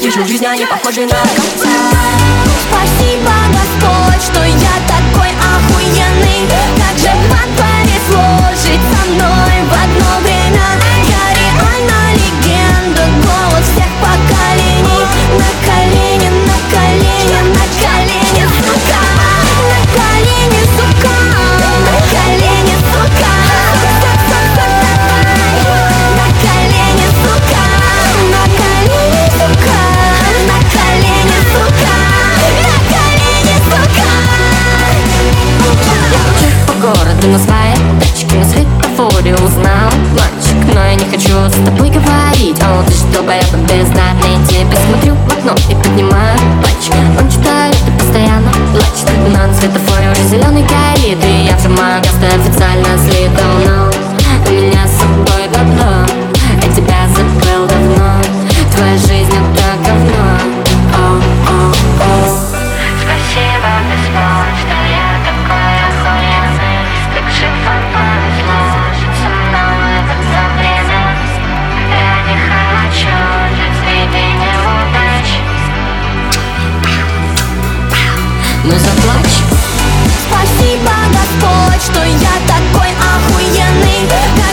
Вижу жизнь, а не похожи на конца. Спасибо, Господь, что я такой охуенный. Как же вам повезло жить со мной в одно время. Я реально легенда, голос всех поколений. На колени, на колени, на колени, сука. На колени, сука. На колени, сука. На колени, сука. На колени, сука. На колени, сука. На колени, сука. Я кручу по городу на своей тачке, на светофоре узнал мальчик, но я не хочу с тобой говорить. О, ты что, поэта бездарный, тебе смотрю в окно и поднимаю пальчик. Он читает и постоянно плачет, но на светофоре уже зеленый горит, и я вжимаю газ, ты официально слитым. Но у меня с собой бабло, я тебя забыл давно. Твоя жизнь это говно. Спасибо, Господь, что я такой охуенный. Так же вам повезло жить со мной в это время. Я не хочу жить среди неудач. Ну заплачь. Спасибо, Господь, что я такой охуенный.